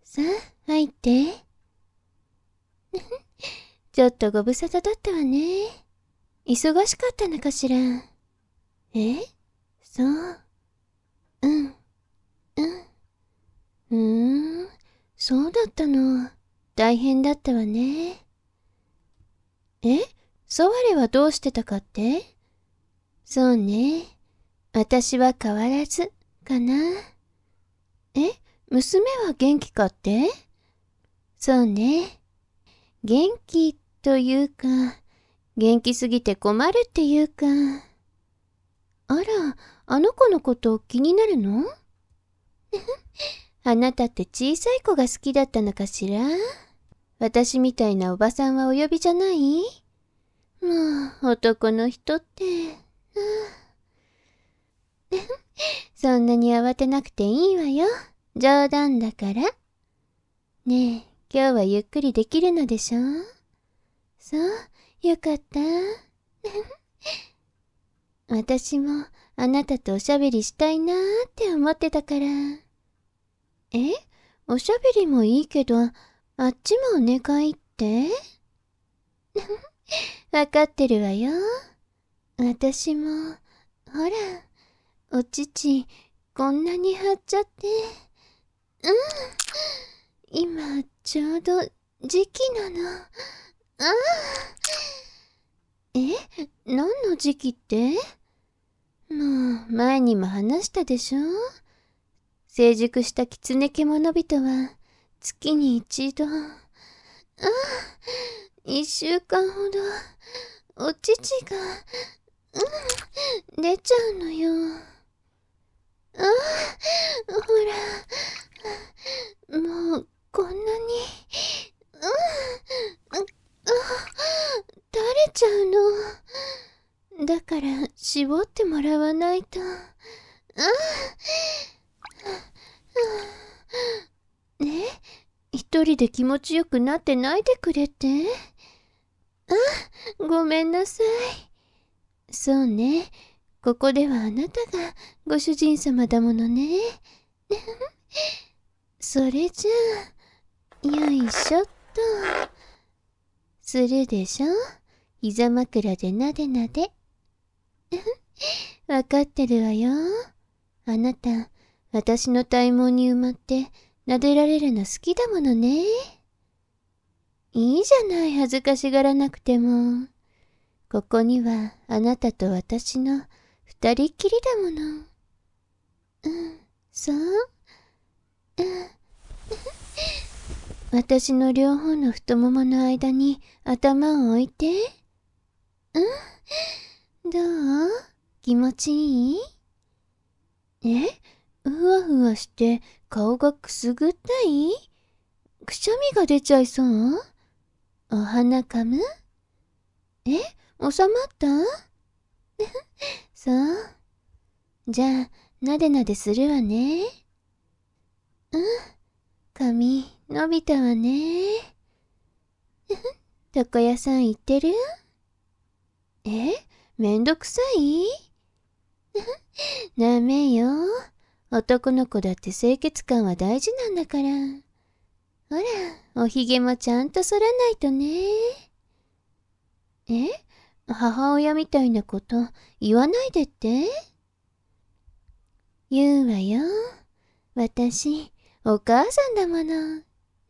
さあ、入って。ちょっとご無沙汰だったわね。忙しかったのかしら。え？そう。うん。うん。そうだったの。大変だったわね。え？ソワレはどうしてたかって？そうね。私は変わらず、かな。え？娘は元気かって？そうね。元気というか、元気すぎて困るっていうか。あら、あの子のこと気になるの？あなたって小さい子が好きだったのかしら？私みたいなおばさんはお呼びじゃない？もう、男の人って。そんなに慌てなくていいわよ。冗談だから。ねえ、今日はゆっくりできるのでしょ？そう、よかった。私もあなたとおしゃべりしたいなーって思ってたから。え？おしゃべりもいいけど、あっちもお願いって？わかってるわよ。私も、ほら、お乳、こんなに張っちゃって。うん。今、ちょうど、時期なの。ああ。え？何の時期って？もう、前にも話したでしょ？成熟した狐獣人は、月に一度、1週間ほど、お乳が、出ちゃうのよ。ああ、ほら、もう、こんなに、垂れちゃうの。だから、絞ってもらわないと。ね、一人で気持ちよくなってないでくれて。ごめんなさい。そうね。ここではあなたがご主人様だものね。それじゃあ、よいしょっと。するでしょ？膝枕でなでなで。わかってるわよ。あなた、私の体毛に埋まって撫でられるの好きだものね。いいじゃない、恥ずかしがらなくても。ここにはあなたと私の二人っきりだもの。そう？私の両方の太ももの間に頭を置いて。どう？気持ちいい？え？ふわふわして顔がくすぐったい？くしゃみが出ちゃいそう？お鼻かむ？え？収まった？そう。じゃあ、なでなでするわね。髪、伸びたわね。床屋さん行ってる？え？めんどくさい？ダメよ。男の子だって清潔感は大事なんだから。ほら、おひげもちゃんと剃らないとね。え？母親みたいなこと言わないでって？言うわよ。私、お母さんだもの。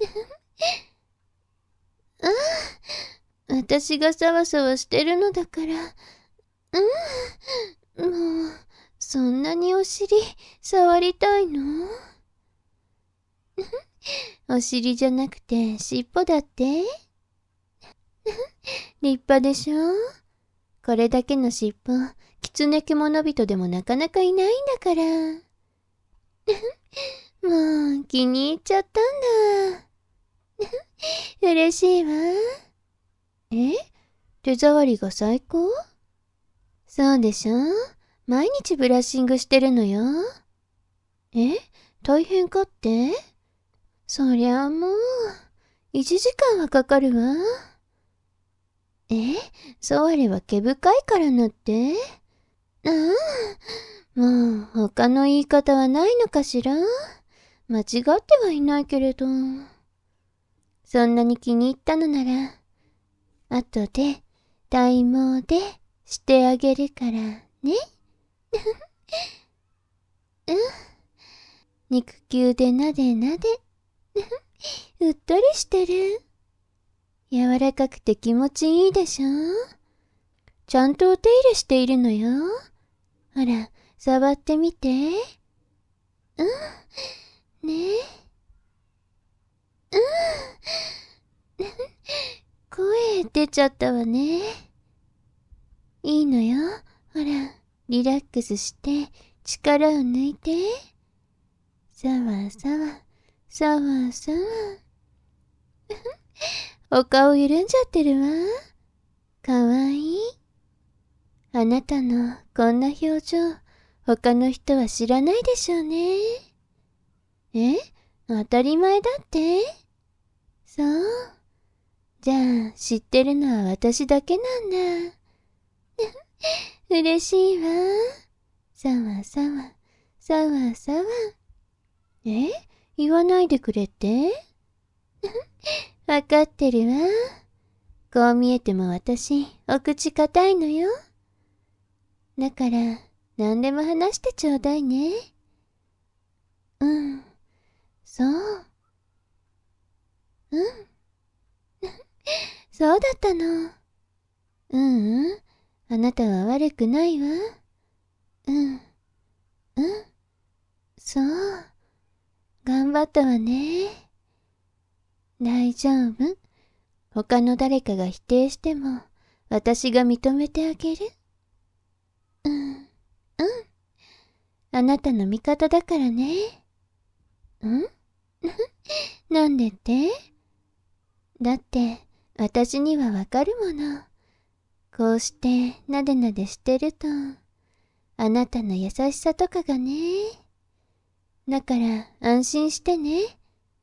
私がサワサワしてるのだから。もう、そんなにお尻触りたいの？お尻じゃなくて尻尾だって？立派でしょ？これだけの尻尾、狐獣人でもなかなかいないんだから。もう、気に入っちゃったんだ。嬉しいわ。え？手触りが最高？そうでしょ？毎日ブラッシングしてるのよ。え？大変かって？そりゃあもう、1時間はかかるわ。え？ソワレは毛深いからなって？ああ、もう他の言い方はないのかしら？ 間違ってはいないけれど。そんなに気に入ったのなら、後で体毛でしてあげるからね。うん。肉球でなでなで。うっとりしてる。柔らかくて気持ちいいでしょ。ちゃんとお手入れしているのよ。ほら、触ってみて。うん。ねえ。うん。声出ちゃったわね。いいのよ。ほら、リラックスして力を抜いて。さわさわ、さわさわ。お顔緩んじゃってるわ。かわいい。あなたのこんな表情、他の人は知らないでしょうね。え？当たり前だって？そう。じゃあ、知ってるのは私だけなんだ。嬉しいわ。さわさわ、さわさわ。え？言わないでくれって？わかってるわ。こう見えても私、お口固いのよ。だから、何でも話してちょうだいね。うん、そう。うん、そうだったの。あなたは悪くないわ。うん、うん、そう。頑張ったわね。大丈夫。他の誰かが否定しても、私が認めてあげる。うん、うん。あなたの味方だからね。んなんでって？だって、私にはわかるもの。こうしてなでなでしてると、あなたの優しさとかがね。だから安心してね。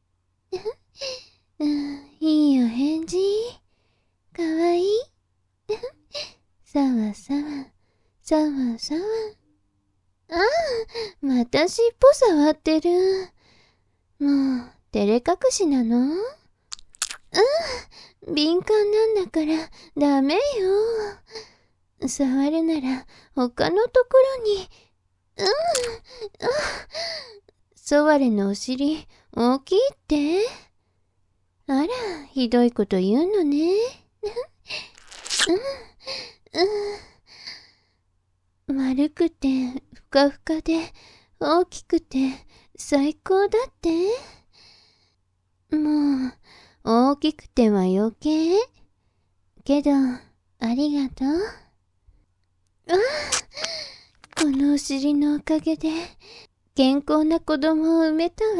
うん、いいお返事。かわいい。さわさわ、さわさわ。ああ、また尻尾触ってる。もう、照れ隠しなの？敏感なんだからダメよ。触るなら他のところに。うん、あ、ソワレのお尻大きいって？あら、ひどいこと言うのね。丸くてふかふかで大きくて最高だって？もう、大きくては余計。けど、ありがとう。ああ、このお尻のおかげで、健康な子供を産めたわ。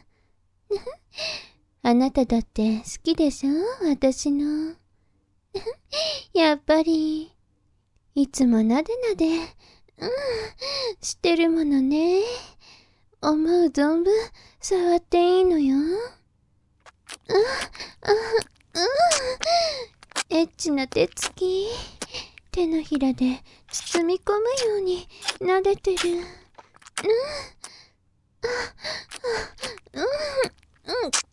あなただって好きでしょ？私の。やっぱり、いつもなでなで、してるものね。思う存分、触っていいのよ。エッチな手つき。手のひらで包み込むように撫でてる。も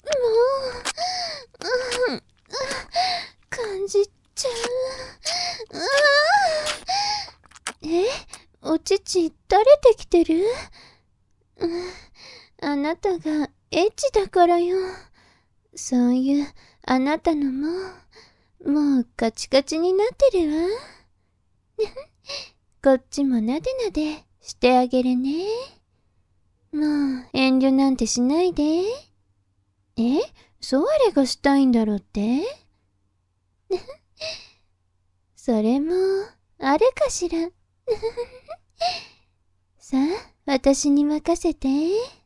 う、感じちゃう。お乳垂れてきてる？あなたがエッチだからよ。そういうあなたのもうカチカチになってるわ。こっちもなでなでしてあげるね。もう遠慮なんてしないで。ソワレがしたいんだろって？それもあるかしら。さあ、私に任せて。